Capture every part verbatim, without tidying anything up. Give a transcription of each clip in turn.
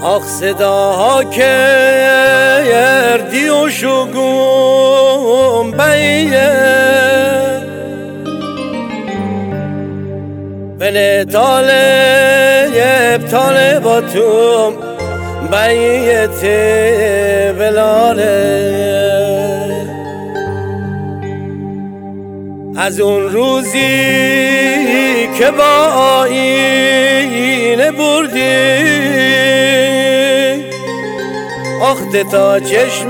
آخ صداها کردی و شگون بیه بله طالب طالباتم بیت بلاله از اون روزی که با آینه بردی آخته تا چشم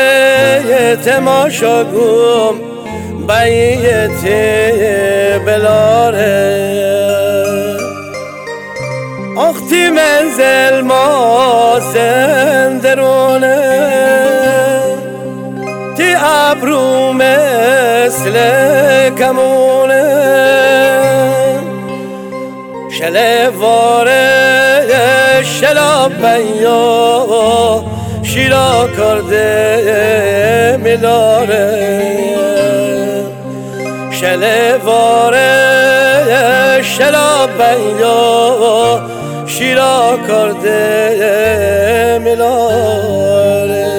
تماشاگوم بیت بلاره آختی منزل ما زندرونه تی ابرو مثل کمونه شلواره شلاب بیا شیرا کرده میلاره شلواره شلاب بیا شیرا کرده میلاره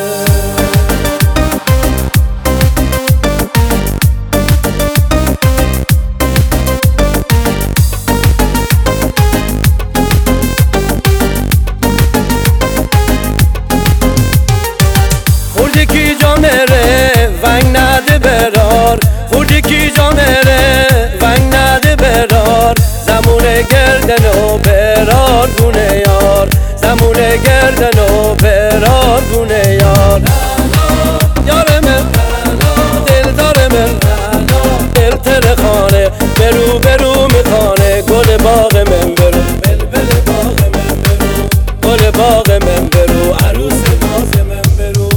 خوردی کی جامره ونگ نده برار خوردی کی جامره ونگ نده برار زمون گردن و برار گونه یار زمون گردن و برار گونه یار یار من دل دار من دل تر خانه برو برو میخانه گل باغ من برو بل بل باغ من برو گل باغ من برو عروس ناز من برو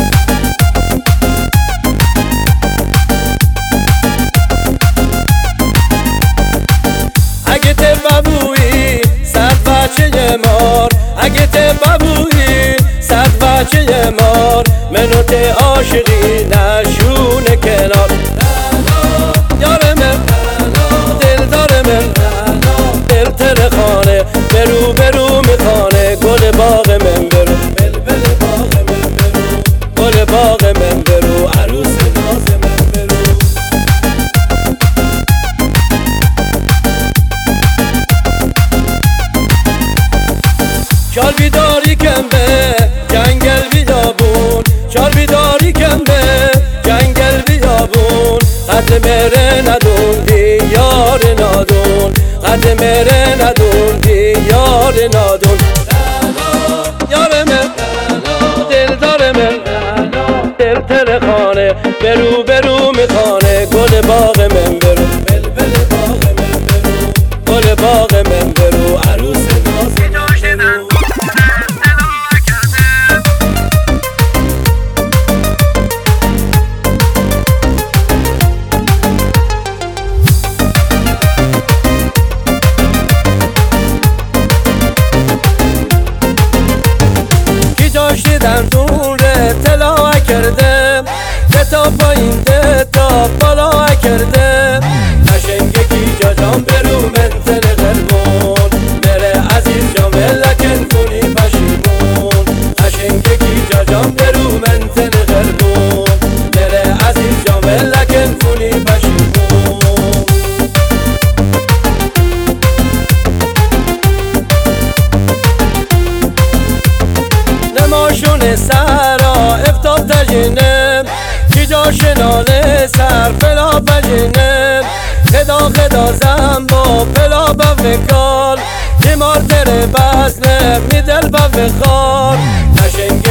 اگه ته بابویی صد بچه مار اگه ته بابویی صد بچه مار منو ته عاشقی نشونه کنار یار من دل دار من دل تر خانه برو برو میخانه گل باغ من برو بل بل باغ من برو گل باغ من برو عروس ناز من برو چال بیداری کن به جنگل بیابون چال بیداری کن به جنگل بیابون قد مره ندون دیار نادون قد مره ندون دیار نادون یار من دل دار من دل تر خانه برو برو میخانه گل باغ من برو بل بل باغ من برو گل باغ من برو عروس ناز شدن دوره طلا کردم کتاب پایین تا بالا کردم قشنگه کی جا جان برو من تن قلبون بره عزیز جان ولکن کنی پشیمون قشنگه کی جا جان برو من تن قلبون بره عزیز جان ولکن کنی پشیمون نماشون سرا افتاب تجینم کی جا شناله سر فلا بجینم خدا خدا زنبا فلا بفکار دیمار تره بزنم می دل بفخار قشنگ